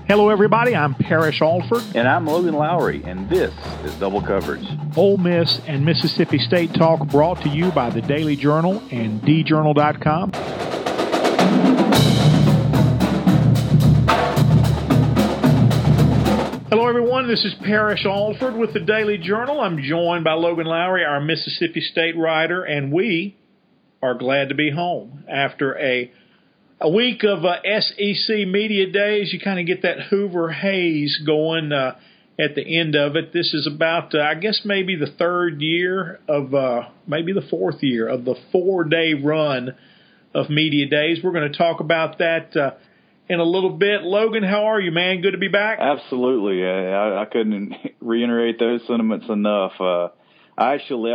Hello, everybody. I'm Parrish Alford. And I'm Logan Lowry, and this is Double Coverage. Ole Miss and Mississippi State Talk brought to you by the Daily Journal and djournal.com. Hello, everyone. This is Parrish Alford with the Daily Journal. I'm joined by Logan Lowry, our Mississippi State writer, and we are glad to be home. After a week of SEC media days, you kind of get that Hoover haze going at the end of it. This is about, I guess, maybe the third year of, maybe the fourth year of the 4-day run of media days. We're going to talk about that in a little bit. Logan, how are you, man? Good to be back? Absolutely. I couldn't reiterate those sentiments enough. I actually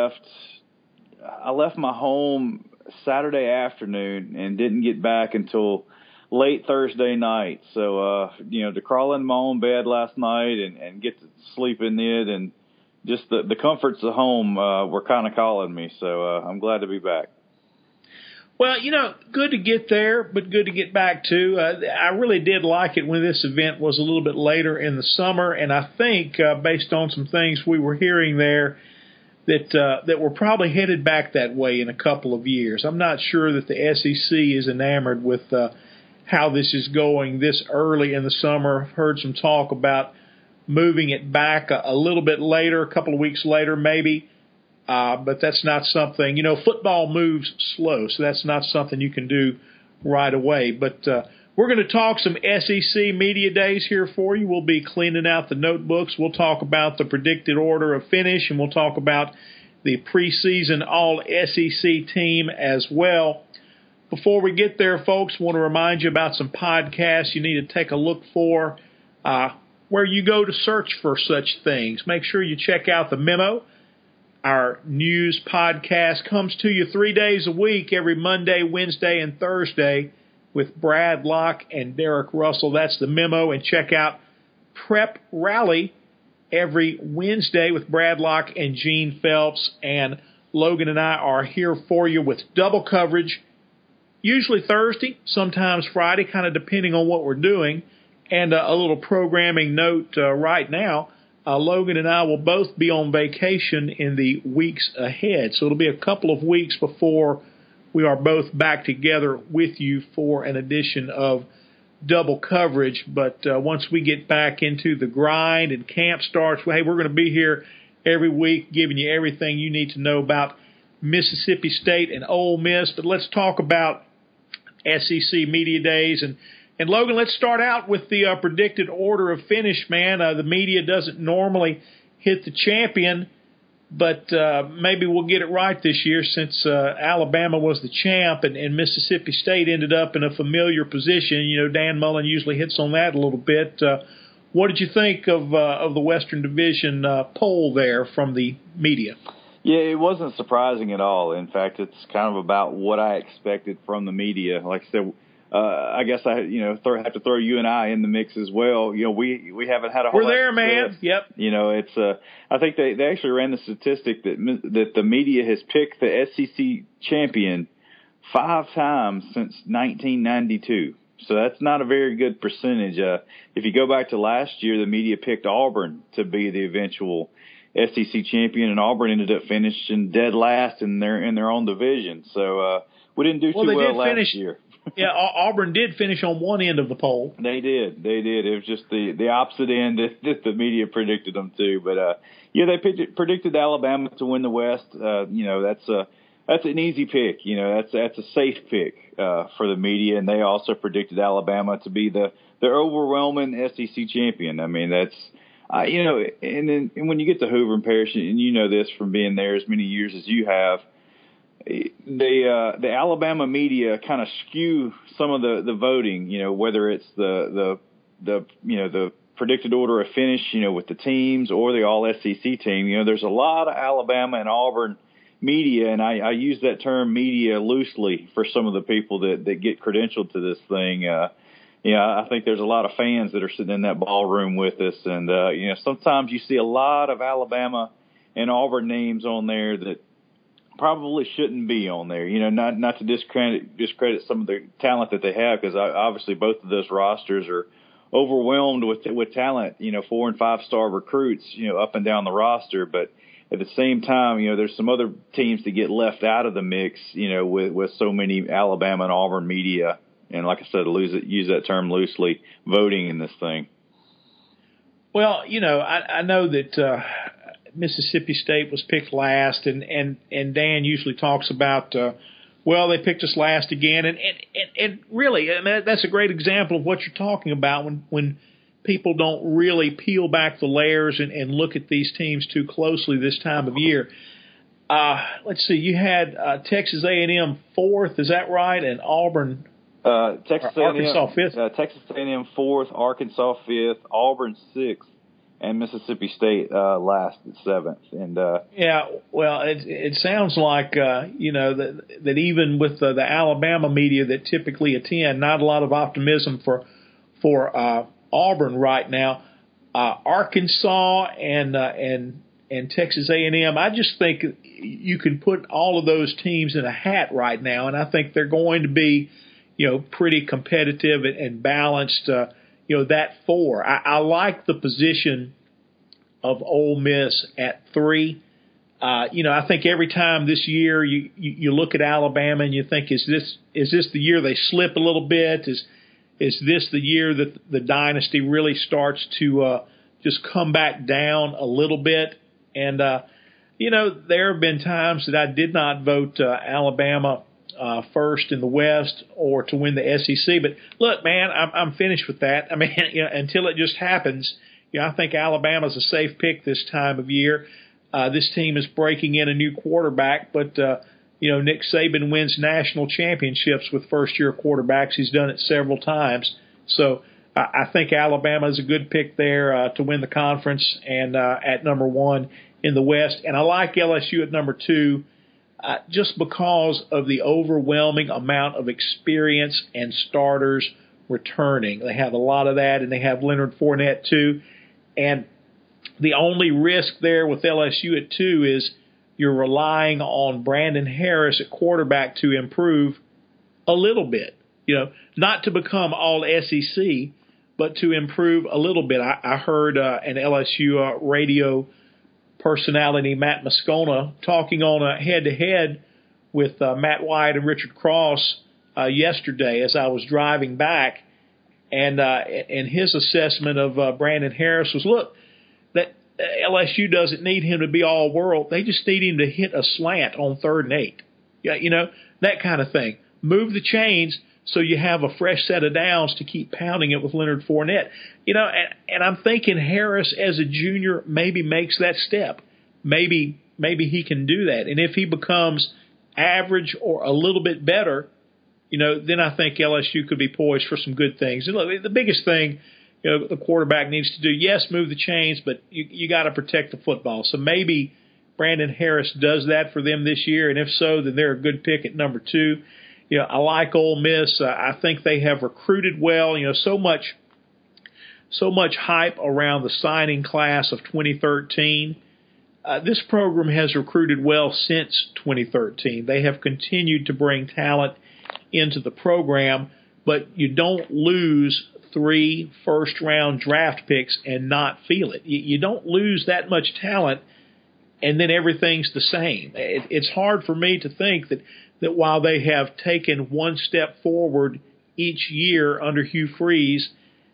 left my home Saturday afternoon and didn't get back until late Thursday night. So, to crawl in my own bed last night and get to sleep in it, and just the comforts of home were kind of calling me. So I'm glad to be back. Well, good to get there, but good to get back too. I really did like it when this event was a little bit later in the summer, and I think based on some things we were hearing there, that we're probably headed back that way in a couple of years. I'm not sure that the SEC is enamored with how this is going this early in the summer. I've heard some talk about moving it back a little bit later, a couple of weeks later maybe, but that's not something, football moves slow, so that's not something you can do right away. But we're going to talk some SEC media days here for you. We'll be cleaning out the notebooks. We'll talk about the predicted order of finish, and we'll talk about the preseason all-SEC team as well. Before we get there, folks, I want to remind you about some podcasts you need to take a look for where you go to search for such things. Make sure you check out The Memo. Our news podcast comes to you 3 days a week, every Monday, Wednesday, and Thursday, with Brad Locke and Derek Russell. That's The Memo. And check out Prep Rally every Wednesday with Brad Locke and Gene Phelps. And Logan and I are here for you with double coverage, usually Thursday, sometimes Friday, kind of depending on what we're doing. And a little programming note right now, Logan and I will both be on vacation in the weeks ahead. So it'll be a couple of weeks before we are both back together with you for an edition of double coverage. But once we get back into the grind and camp starts, hey, we're going to be here every week giving you everything you need to know about Mississippi State and Ole Miss. But let's talk about SEC Media Days. And Logan, let's start out with the predicted order of finish, man. The media doesn't normally hit the champion, but maybe we'll get it right this year since Alabama was the champ and Mississippi State ended up in a familiar position. Dan Mullen usually hits on that a little bit. What did you think of the Western Division poll there from the media? Yeah, it wasn't surprising at all. In fact, it's kind of about what I expected from the media. Like I said, I guess I have to throw you and I in the mix as well. We haven't had a whole. We're there, man. Yep. It's I think they actually ran the statistic that the media has picked the SEC champion 5 times since 1992. So that's not a very good percentage. If you go back to last year, the media picked Auburn to be the eventual SEC champion, and Auburn ended up finishing dead last in their own division. So we didn't do too well last year. Yeah, Auburn did finish on one end of the poll. They did. It was just the opposite end that the media predicted them to. But they predicted Alabama to win the West. That's an easy pick. That's a safe pick for the media, and they also predicted Alabama to be the overwhelming SEC champion. I mean, that's and then when you get to Hoover and Parrish, and you know this from being there as many years as you have, the Alabama media kind of skew some of the voting, whether it's the predicted order of finish, with the teams or the all SEC team. There's a lot of Alabama and Auburn media, and I use that term media loosely for some of the people that get credentialed to this thing. I think there's a lot of fans that are sitting in that ballroom with us, and sometimes you see a lot of Alabama and Auburn names on there that probably shouldn't be on there. Not to discredit some of the talent that they have, because obviously both of those rosters overwhelmed with talent, 4 and 5 star recruits, up and down the roster. But at the same time, there's some other teams that get left out of the mix, with so many Alabama and Auburn media. And like I said, use that term loosely, voting in this thing. Well, I know that Mississippi State was picked last, and Dan usually talks about, they picked us last again. And really, I mean, that's a great example of what you're talking about when people don't really peel back the layers and look at these teams too closely this time of year. Let's see, you had Texas A&M 4th, is that right? And Auburn, Arkansas 5th? Texas A&M 4th, Arkansas 5th, Auburn 6th, and Mississippi State last at 7th. And it sounds like that even with the Alabama media that typically attend, not a lot of optimism for Auburn right now. Arkansas and Texas A&M, I just think you can put all of those teams in a hat right now, and I think they're going to be pretty competitive and balanced. That 4. I like the position of Ole Miss at 3. I think every time this year you look at Alabama and you think, is this the year they slip a little bit? Is this the year that the dynasty really starts to just come back down a little bit? And there have been times that I did not vote Alabama first in the West or to win the SEC. But look, man, I'm finished with that. I mean, until it just happens, I think Alabama's a safe pick this time of year. This team is breaking in a new quarterback, but Nick Saban wins national championships with first-year quarterbacks. He's done it several times. So I think Alabama is a good pick there to win the conference and at number 1 in the West. And I like LSU at number 2. Just because of the overwhelming amount of experience and starters returning. They have a lot of that, and they have Leonard Fournette too. And the only risk there with LSU at 2 is you're relying on Brandon Harris at quarterback to improve a little bit. Not to become all SEC, but to improve a little bit. I heard an LSU radio personality, Matt Moscona, talking on a head-to-head with Matt White and Richard Cross yesterday as I was driving back, and his assessment of Brandon Harris was, look, that LSU doesn't need him to be all-world. They just need him to hit a slant on 3rd and 8. That kind of thing. Move the chains so you have a fresh set of downs to keep pounding it with Leonard Fournette. And I'm thinking Harris as a junior maybe makes that step. Maybe he can do that. And if he becomes average or a little bit better, then I think LSU could be poised for some good things. And look, the biggest thing the quarterback needs to do, yes, move the chains, but you got to protect the football. So maybe Brandon Harris does that for them this year, and if so, then they're a good pick at number 2. I like Ole Miss. I think they have recruited well. So much hype around the signing class of 2013. This program has recruited well since 2013. They have continued to bring talent into the program, but you don't lose 3 first-round draft picks and not feel it. You don't lose that much talent and then everything's the same. It's hard for me to think that while they have taken one step forward each year under Hugh Freeze,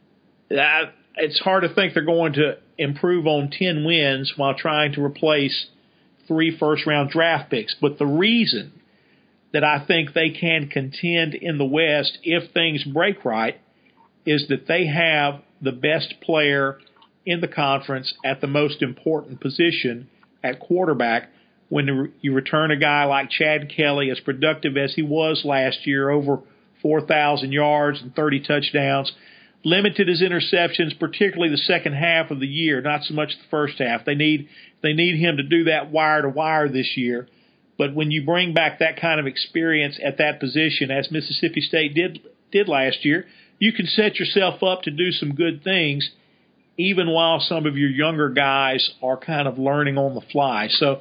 it's hard to think they're going to improve on 10 wins while trying to replace 3 first-round draft picks. But the reason that I think they can contend in the West if things break right is that they have the best player in the conference at the most important position at quarterback. When you return a guy like Chad Kelly, as productive as he was last year, over 4,000 yards and 30 touchdowns, limited his interceptions, particularly the second half of the year, not so much the first half. They need him to do that wire to wire this year. But when you bring back that kind of experience at that position, as Mississippi State did last year, you can set yourself up to do some good things, even while some of your younger guys are kind of learning on the fly. So,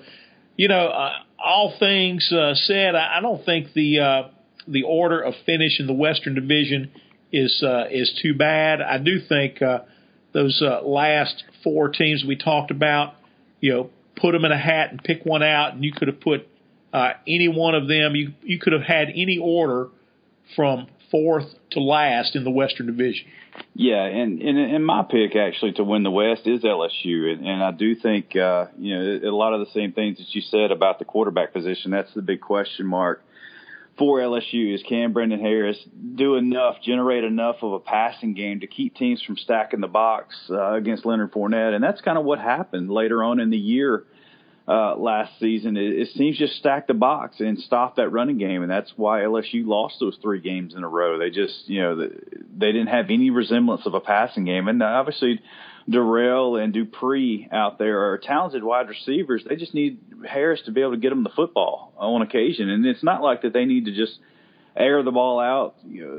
all things said, I don't think the order of finish in the Western Division is too bad. I do think those last four teams we talked about, put them in a hat and pick one out, and you could have put any one of them. You could have had any order from fourth to last in the Western Division. Yeah, and my pick actually to win the West is LSU, and I do think a lot of the same things that you said about the quarterback position. That's the big question mark for LSU is can Brendan Harris do enough, generate enough of a passing game to keep teams from stacking the box against Leonard Fournette, and that's kind of what happened later on in the year. Last season, it seems just stacked the box and stopped that running game, and that's why LSU lost those 3 games in a row. They just, they didn't have any resemblance of a passing game, and obviously Darrell and Dupree out there are talented wide receivers. They just need Harris to be able to get them the football on occasion, and it's not like that they need to just air the ball out,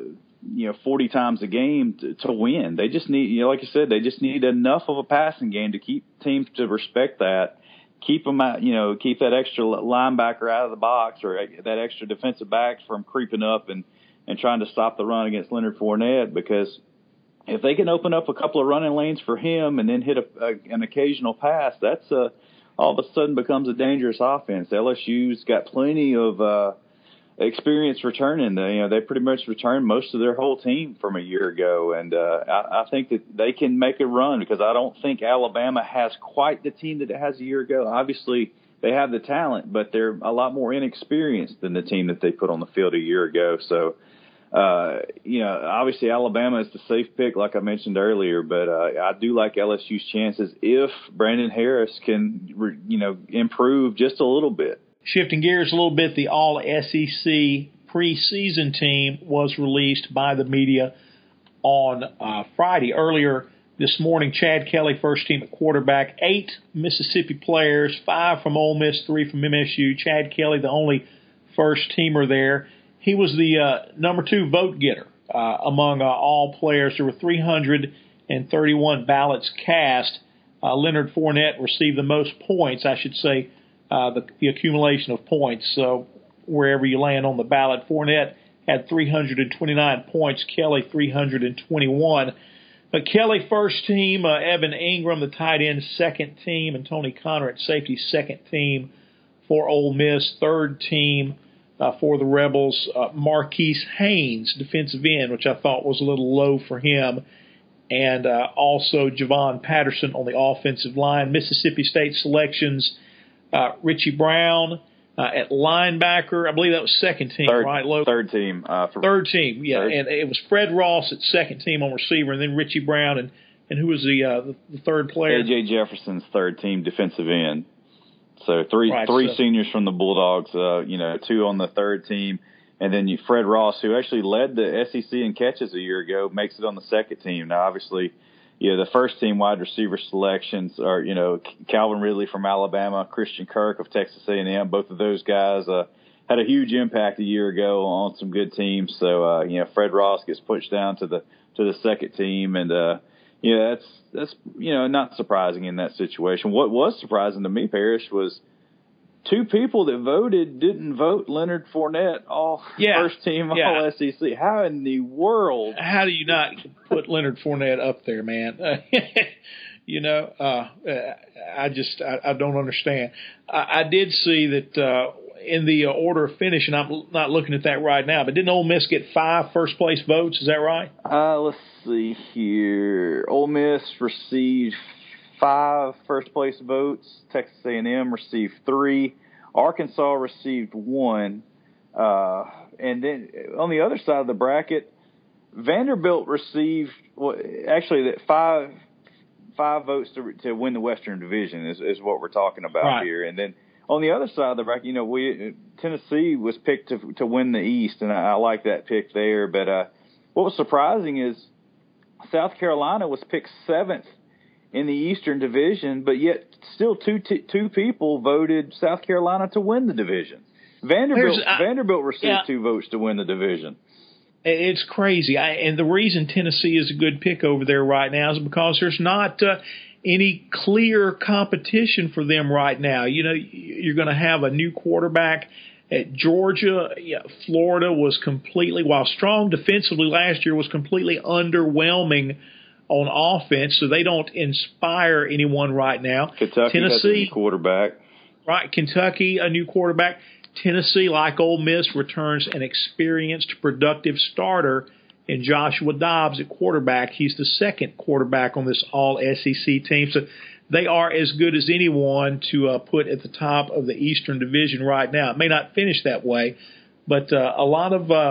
40 times a game to win. They just need, like you said, they just need enough of a passing game to keep teams to respect that. Keep them out, keep that extra linebacker out of the box or that extra defensive back from creeping up and trying to stop the run against Leonard Fournette, because if they can open up a couple of running lanes for him and then hit an occasional pass, that's all of a sudden becomes a dangerous offense. LSU's got plenty of experience returning. They pretty much returned most of their whole team from a year ago, and I think that they can make a run because I don't think Alabama has quite the team that it has a year ago. Obviously, they have the talent, but they're a lot more inexperienced than the team that they put on the field a year ago. So, obviously Alabama is the safe pick, like I mentioned earlier, but I do like LSU's chances if Brandon Harris can, improve just a little bit. Shifting gears a little bit, the All-SEC preseason team was released by the media on Friday. Earlier this morning, Chad Kelly, first team at quarterback, 8 Mississippi players, 5 from Ole Miss, 3 from MSU. Chad Kelly, the only first-teamer there. He was the number 2 vote getter among all players. There were 331 ballots cast. Leonard Fournette received the most points, I should say, the accumulation of points. So wherever you land on the ballot, Fournette had 329 points, Kelly 321. Kelly first team, Evan Ingram, the tight end, second team, and Tony Connor at safety, second team for Ole Miss. Third team for the Rebels, Marquise Haynes, defensive end, which I thought was a little low for him. And also Javon Patterson on the offensive line. Mississippi State selections, Richie Brown at linebacker. I believe that was second team, right? Third team. Third team, yeah. Third. And it was Fred Ross at second team on receiver, and then Richie Brown, and who was the third player? A.J. Jefferson's third team defensive end. So three seniors from the Bulldogs, 2 on the third team. And then Fred Ross, who actually led the SEC in catches a year ago, makes it on the second team. Now, obviously, the first team wide receiver selections are, Calvin Ridley from Alabama, Christian Kirk of Texas A&M. Both of those guys had a huge impact a year ago on some good teams. So, Fred Ross gets pushed down to the second team, and that's not surprising in that situation. What was surprising to me, Parrish, was 2 people that voted didn't vote Leonard Fournette first team all SEC. How in the world? How do you not put Leonard Fournette up there, man? I don't understand. I did see that in the order of finish, and I'm not looking at that right now, but didn't Ole Miss get 5 first-place votes? Is that right? Let's see here. Ole Miss received 5 first-place votes. Texas A&M received 3. Arkansas received 1. And then on the other side of the bracket, Vanderbilt received that 5 votes to win the Western Division is what we're talking about here. And then on the other side of the bracket, Tennessee was picked to win the East, and I like that pick there. But what was surprising is South Carolina was picked 7th in the Eastern Division, but yet still two people voted South Carolina to win the division. Vanderbilt received 2 votes to win the division. It's crazy. And the reason Tennessee is a good pick over there right now is because there's not any clear competition for them right now. You're going to have a new quarterback At Georgia, yeah, Florida was completely, while strong defensively last year, was completely underwhelming on offense, so they don't inspire anyone right now. Kentucky has a new quarterback. Right, Kentucky, a new quarterback. Tennessee, like Ole Miss, returns an experienced, productive starter in Joshua Dobbs at quarterback. He's the second quarterback on this all-SEC team. So they are as good as anyone to put at the top of the Eastern Division right now. It may not finish that way, but a lot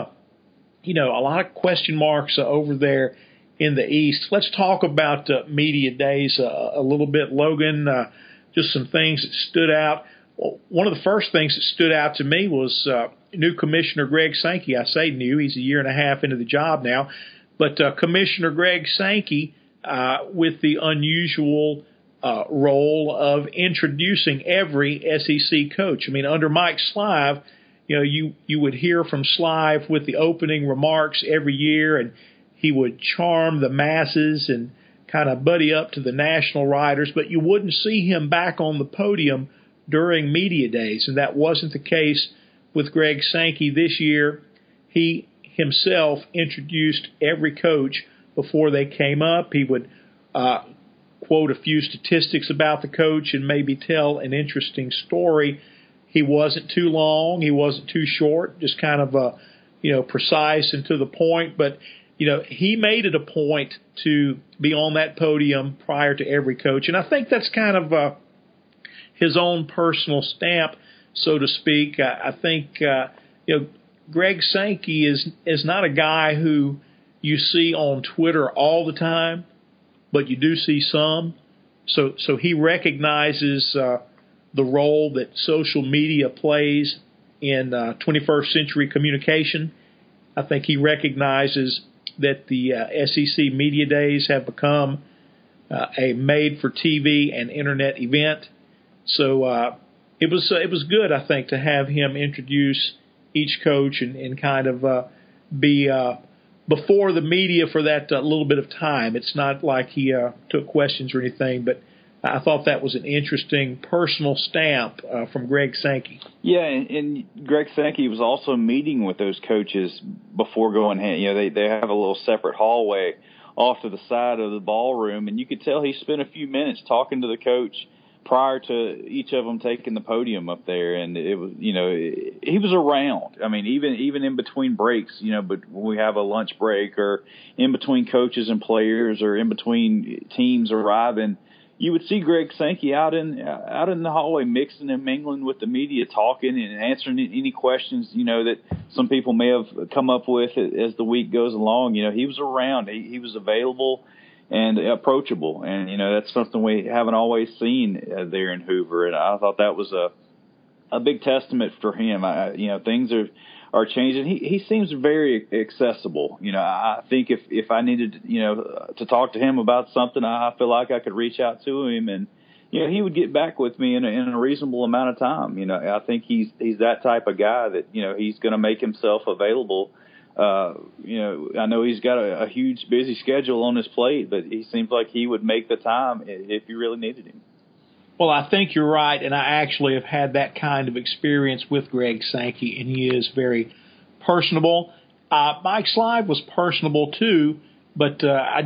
of question marks over there in the East. Let's talk about media days a little bit, Logan. Just some things that stood out. Well, one of the first things that stood out to me was new Commissioner Greg Sankey. I say new; he's a year and a half into the job now. But Commissioner Greg Sankey, with the unusual role of introducing every SEC coach. I mean, under Mike Slive, you would hear from Slive with the opening remarks every year, and he would charm the masses and kind of buddy up to the national writers, but you wouldn't see him back on the podium during media days, and that wasn't the case with Greg Sankey this year. He himself introduced every coach before they came up. He would quote a few statistics about the coach and maybe tell an interesting story. He wasn't too long. He wasn't too short, just kind of precise and to the point. But, he made it a point to be on that podium prior to every coach. And I think that's kind of his own personal stamp, so to speak. I think, Greg Sankey is not a guy who you see on Twitter all the time, but you do see some. So he recognizes the role that social media plays in 21st century communication. I think he recognizes that the SEC Media Days have become a made-for-TV and internet event. So it was good, I think, to have him introduce each coach and kind of be before the media for that little bit of time. It's not like he took questions or anything, but I thought that was an interesting personal stamp from Greg Sankey. Yeah, and Greg Sankey was also meeting with those coaches before going in. They have a little separate hallway off to the side of the ballroom, and you could tell he spent a few minutes talking to the coach prior to each of them taking the podium up there. And it was, he was around. I mean, even in between breaks, but when we have a lunch break or in between coaches and players or in between teams arriving, you would see Greg Sankey out in the hallway mixing and mingling with the media, talking and answering any questions, that some people may have come up with as the week goes along. He was around. He was available and approachable. And, that's something we haven't always seen there in Hoover. And I thought that was a big testament for him. Things are changing. He seems very accessible. I think if I needed, to talk to him about something, I feel like I could reach out to him and, he would get back with me in a reasonable amount of time. I think he's that type of guy that, he's going to make himself available. I know he's got a huge busy schedule on his plate, but he seems like he would make the time if you really needed him. Well, I think you're right, and I actually have had that kind of experience with Greg Sankey, and he is very personable. Mike Slive was personable too, but I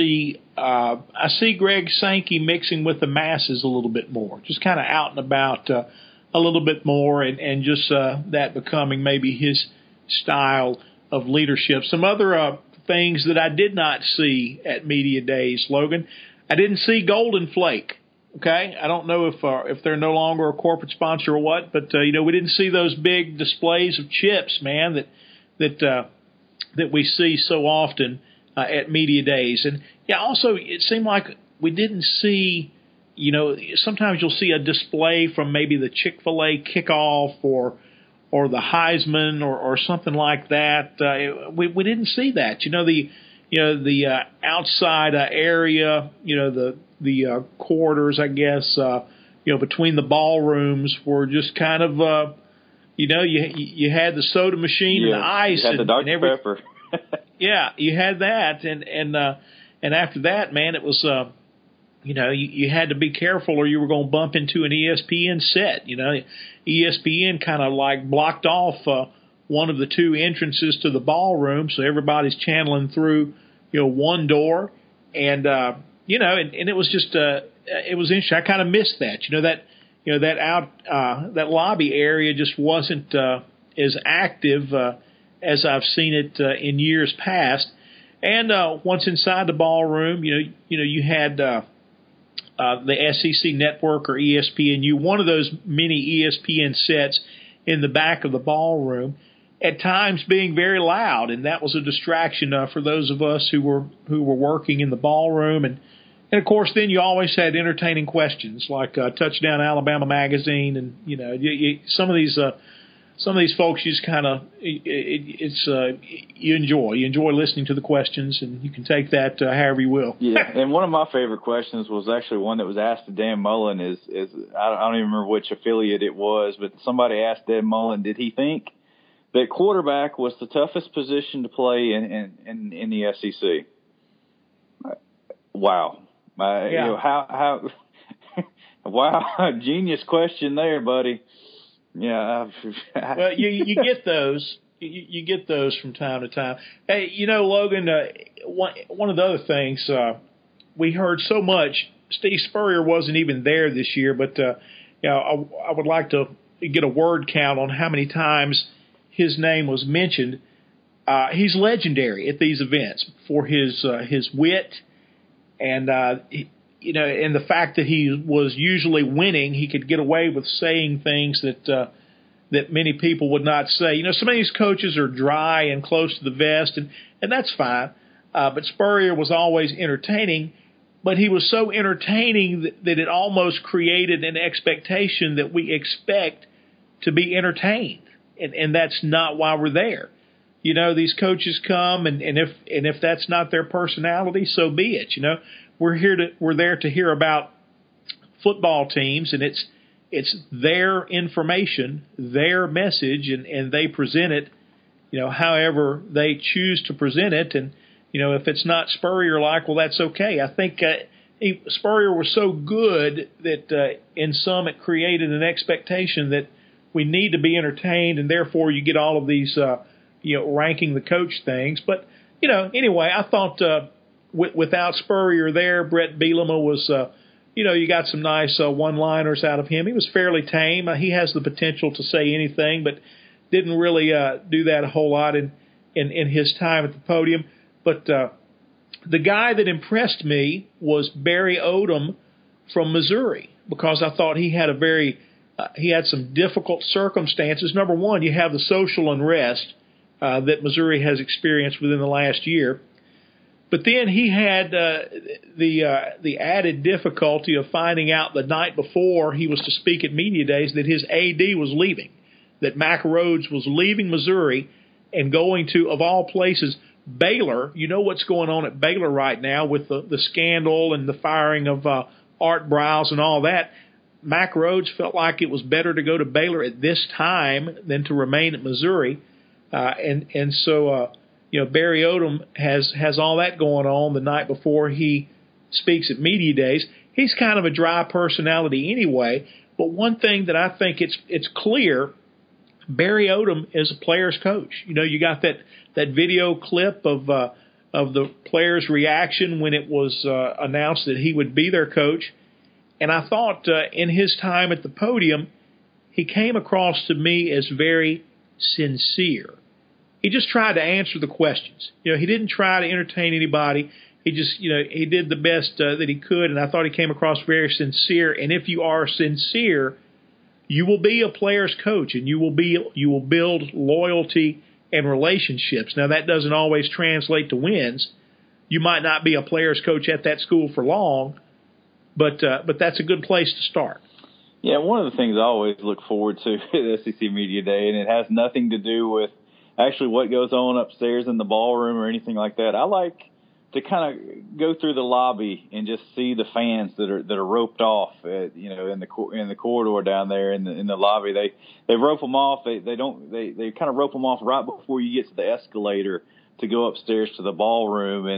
see Greg Sankey mixing with the masses a little bit more, just kind of out and about a little bit more, and just that becoming maybe his style of leadership. Some other things that I did not see at Media Days, Logan. I didn't see Golden Flake. Okay, I don't know if they're no longer a corporate sponsor or what, but we didn't see those big displays of chips, man, that we see so often at Media Days. And yeah, also it seemed like we didn't see, sometimes you'll see a display from maybe the Chick-fil-A kickoff or the Heisman or something like that. We didn't see that. The outside area, the corridors, I guess, between the ballrooms were just kind of, you had the soda machine and the ice. You had the Dr. Pepper. Yeah, you had that. And after that, man, it was you had to be careful or you were going to bump into an ESPN set. ESPN kind of like blocked off one of the two entrances to the ballroom, so everybody's channeling through, one door, and and it was just it was interesting. I kind of missed that. That lobby area just wasn't as active as I've seen it in years past. And once inside the ballroom, you had the SEC Network or ESPNU, one of those mini ESPN sets in the back of the ballroom, at times being very loud, and that was a distraction for those of us who were working in the ballroom. And of course, then you always had entertaining questions like Touchdown Alabama Magazine, and some of these folks you just kind of you enjoy listening to the questions, and you can take that however you will. Yeah, and one of my favorite questions was actually one that was asked to Dan Mullen. Is I don't even remember which affiliate it was, but somebody asked Dan Mullen, did he think that quarterback was the toughest position to play in the SEC? Wow. Yeah. How wow, genius question there, buddy. Yeah. Well, you get those. You get those from time to time. Hey, Logan, one of the other things we heard so much, Steve Spurrier wasn't even there this year, but I would like to get a word count on how many times his name was mentioned. He's legendary at these events for his wit and and the fact that he was usually winning. He could get away with saying things that many people would not say. Some of these coaches are dry and close to the vest, and that's fine. But Spurrier was always entertaining, but he was so entertaining that it almost created an expectation that we expect to be entertained. And that's not why we're there. These coaches come, and if that's not their personality, so be it. We're there to hear about football teams, and it's their information, their message, and they present it, however they choose to present it. And if it's not Spurrier-like, well, that's okay. I think Spurrier was so good that in some it created an expectation that we need to be entertained, and therefore you get all of these, ranking the coach things. But, anyway, I thought without Spurrier there, Brett Bielema was, you got some nice one-liners out of him. He was fairly tame. He has the potential to say anything, but didn't really do that a whole lot in his time at the podium. But the guy that impressed me was Barry Odom from Missouri, because I thought he had he had some difficult circumstances. Number one, you have the social unrest that Missouri has experienced within the last year. But then he had the added difficulty of finding out the night before he was to speak at Media Days that his AD was leaving, that Mack Rhoades was leaving Missouri and going to, of all places, Baylor. You know what's going on at Baylor right now with the scandal and the firing of Art Briles and all that. Mack Rhoades felt like it was better to go to Baylor at this time than to remain at Missouri. So Barry Odom has all that going on the night before he speaks at Media Days. He's kind of a dry personality anyway, but one thing that I think it's clear, Barry Odom is a player's coach. You got that video clip of the players' reaction when it was announced that he would be their coach. And I thought in his time at the podium, he came across to me as very sincere. He just tried to answer the questions. He didn't try to entertain anybody. He just, he did the best that he could, and I thought he came across very sincere. And if you are sincere, you will be a player's coach, and you will build loyalty and relationships. Now, that doesn't always translate to wins. You might not be a player's coach at that school for long, but that's a good place to start. Yeah, one of the things I always look forward to at SEC Media Day, and it has nothing to do with actually what goes on upstairs in the ballroom or anything like that. I like to kind of go through the lobby and just see the fans that are roped off, in the corridor down there in the lobby. They rope them off. They kind of rope them off right before you get to the escalator to go upstairs to the ballroom. And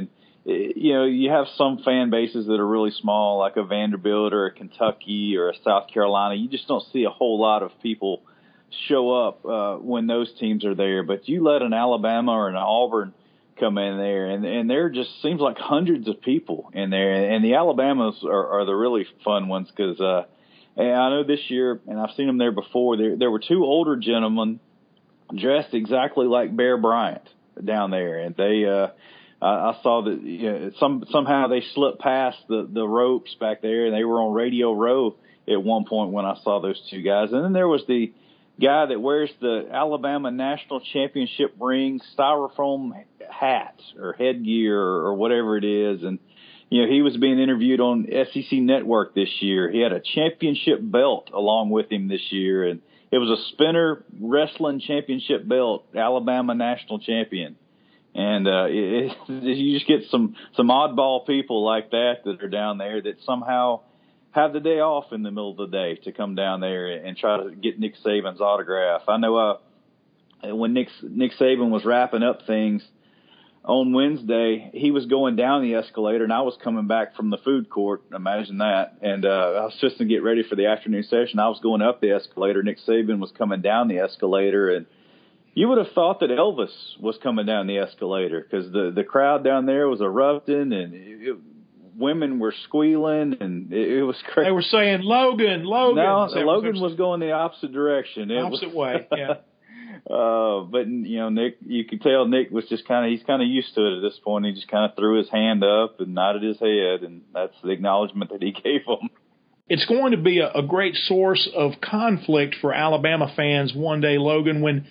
you have some fan bases that are really small, like a Vanderbilt or a Kentucky or a South Carolina. You just don't see a whole lot of people show up when those teams are there. But you let an Alabama or an Auburn come in there, and there just seems like hundreds of people in there. And the Alabamas are the really fun ones because I know this year, and I've seen them there before, there were two older gentlemen dressed exactly like Bear Bryant down there. And they I saw that somehow they slipped past the ropes back there, and they were on Radio Row at one point when I saw those two guys. And then there was the guy that wears the Alabama National Championship ring styrofoam hat or headgear or whatever it is. And, he was being interviewed on SEC Network this year. He had a championship belt along with him this year. And it was a spinner wrestling championship belt, Alabama national champion. And you just get some oddball people like that are down there that somehow have the day off in the middle of the day to come down there and try to get Nick Saban's autograph. I know when Nick Saban was wrapping up things on Wednesday, he was going down the escalator, and I was coming back from the food court. Imagine that. And I was just to get ready for the afternoon session. I was going up the escalator. Nick Saban was coming down the escalator, and you would have thought that Elvis was coming down the escalator because the crowd down there was erupting, and women were squealing, and it was crazy. They were saying, Logan. No, Logan was going the opposite direction. Opposite way, yeah. But, Nick, you could tell Nick was he's kind of used to it at this point. He just kind of threw his hand up and nodded his head, and that's the acknowledgement that he gave them. It's going to be a great source of conflict for Alabama fans one day, Logan, when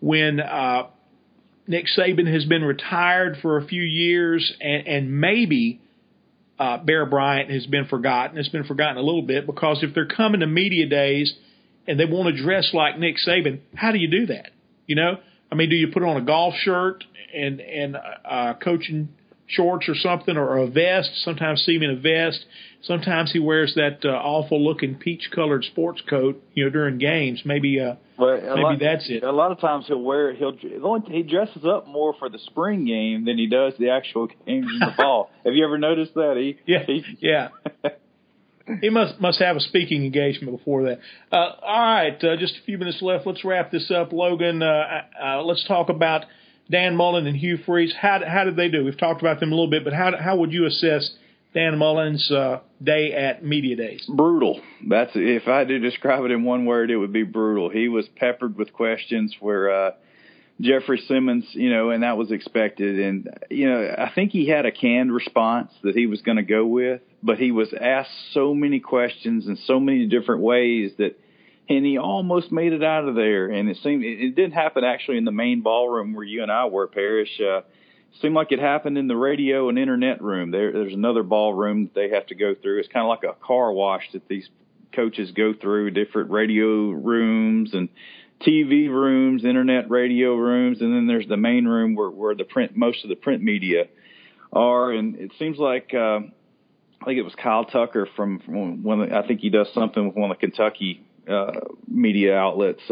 Nick Saban has been retired for a few years and maybe Bear Bryant has been forgotten. It's been forgotten a little bit because if they're coming to media days and they want to dress like Nick Saban, how do you do that? Do you put on a golf shirt and coaching shorts or something, or a vest? Sometimes see him in a vest. Sometimes he wears that awful-looking peach-colored sports coat, during games. Maybe that's it. A lot of times he dresses up more for the spring game than he does the actual games in the fall. Have you ever noticed that? Yeah. He must have a speaking engagement before that. All right, just a few minutes left. Let's wrap this up, Logan. Let's talk about Dan Mullen and Hugh Freeze. How did they do? We've talked about them a little bit, but how would you assess Dan Mullen's day at Media Days? Brutal. That's if I had to describe it in one word, it would be brutal. He was peppered with questions where Jeffrey Simmons, and that was expected. And, I think he had a canned response that he was going to go with, but he was asked so many questions in so many different ways and he almost made it out of there. And it didn't happen actually in the main ballroom where you and I were, Parrish. It seemed like it happened in the radio and internet room. There's another ballroom that they have to go through. It's kind of like a car wash that these coaches go through, different radio rooms and TV rooms, internet radio rooms, and then there's the main room where most of the print media are. And it seems like I think it was Kyle Tucker from I think he does something with one of the Kentucky media outlets.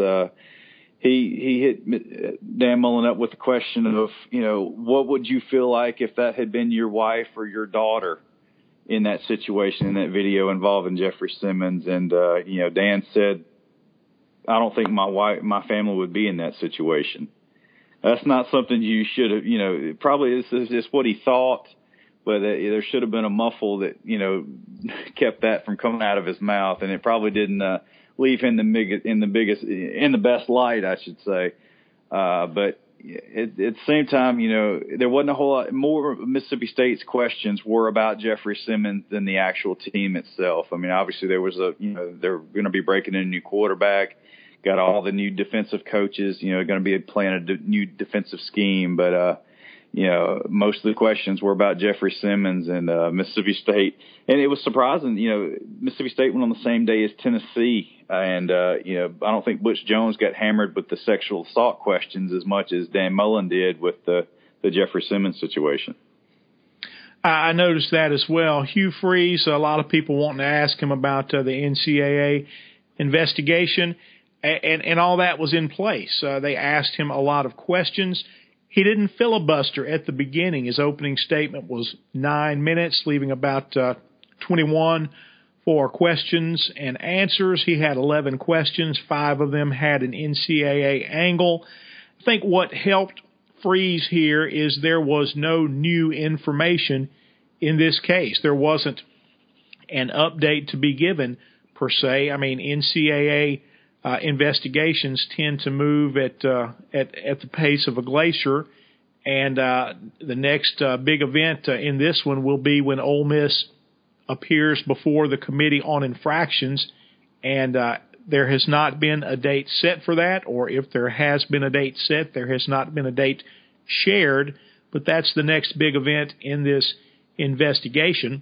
He hit Dan Mullen up with the question of, what would you feel like if that had been your wife or your daughter in that situation, in that video involving Jeffrey Simmons? And, Dan said, I don't think my family would be in that situation. That's not something you should have, probably this is just what he thought, but there should have been a muffle that, kept that from coming out of his mouth. And it probably didn't leave him in the best light, I should say. But at the same time, there wasn't a whole lot more. Mississippi State's questions were about Jeffrey Simmons than the actual team itself. I mean, obviously there was they're going to be breaking in a new quarterback. Got all the new defensive coaches, going to be playing a new defensive scheme. But, most of the questions were about Jeffrey Simmons and Mississippi State. And it was surprising, Mississippi State went on the same day as Tennessee. And, I don't think Butch Jones got hammered with the sexual assault questions as much as Dan Mullen did with the Jeffrey Simmons situation. I noticed that as well. Hugh Freeze, a lot of people wanting to ask him about the NCAA investigation. And all that was in place. They asked him a lot of questions, He didn't filibuster at the beginning. His opening statement was 9 minutes, leaving about 21 for questions and answers. He had 11 questions. 5 of them had an NCAA angle. I think what helped Freeze here is there was no new information in this case. There wasn't an update to be given, per se. I mean, NCAA investigations tend to move at the pace of a glacier, and the next big event in this one will be when Ole Miss appears before the Committee on Infractions, and there has not been a date set for that, or if there has been a date set, there has not been a date shared, but that's the next big event in this investigation.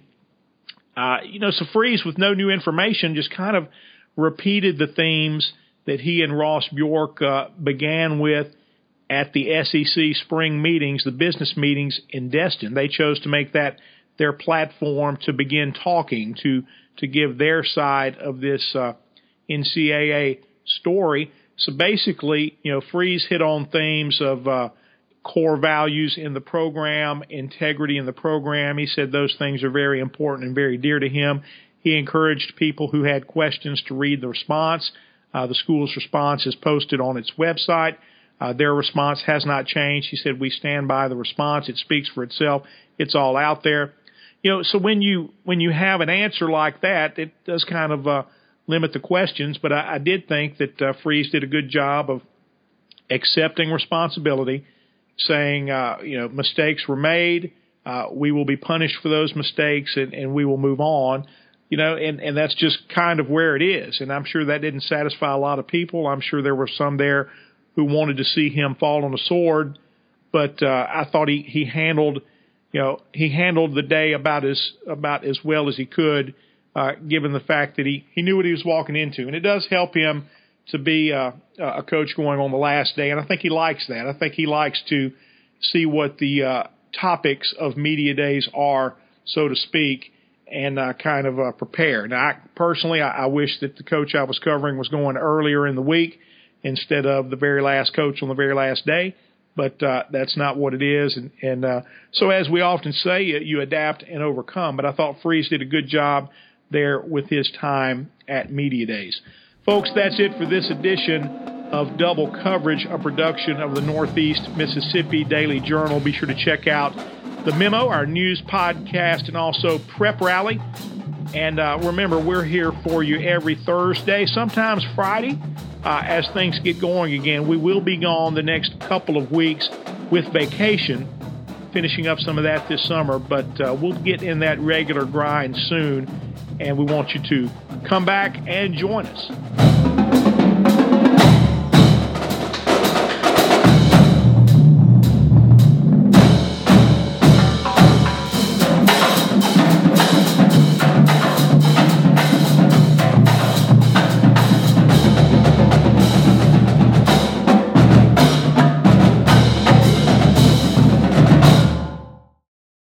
So Freeze, with no new information, just kind of repeated the themes that he and Ross Bjork began with at the SEC spring meetings, the business meetings in Destin. They chose to make that their platform to begin talking, to give their side of this NCAA story. So basically, Freeze hit on themes of core values in the program, integrity in the program. He said those things are very important and very dear to him. He encouraged people who had questions to read the response. The school's response is posted on its website. Their response has not changed. He said, we stand by the response. It speaks for itself. It's all out there. So when you have an answer like that, it does kind of limit the questions. But I did think that Freeze did a good job of accepting responsibility, saying, mistakes were made. We will be punished for those mistakes, and we will move on. And that's just kind of where it is. And I'm sure that didn't satisfy a lot of people. I'm sure there were some there who wanted to see him fall on a sword. But I thought he handled the day about as well as he could, given the fact that he knew what he was walking into. And it does help him to be a coach going on the last day. And I think he likes that. I think he likes to see what the topics of media days are, so to speak, and kind of prepare. Now, I wish that the coach I was covering was going earlier in the week instead of the very last coach on the very last day, but that's not what it is. And so as we often say, you adapt and overcome. But I thought Freeze did a good job there with his time at media days. Folks, that's it for this edition of Double Coverage, a production of the Northeast Mississippi Daily Journal. Be sure to check out The Memo, our news podcast, and also Prep Rally. And remember, we're here for you every Thursday, sometimes Friday, as things get going again. We will be gone the next couple of weeks with vacation, finishing up some of that this summer, but we'll get in that regular grind soon, and we want you to come back and join us.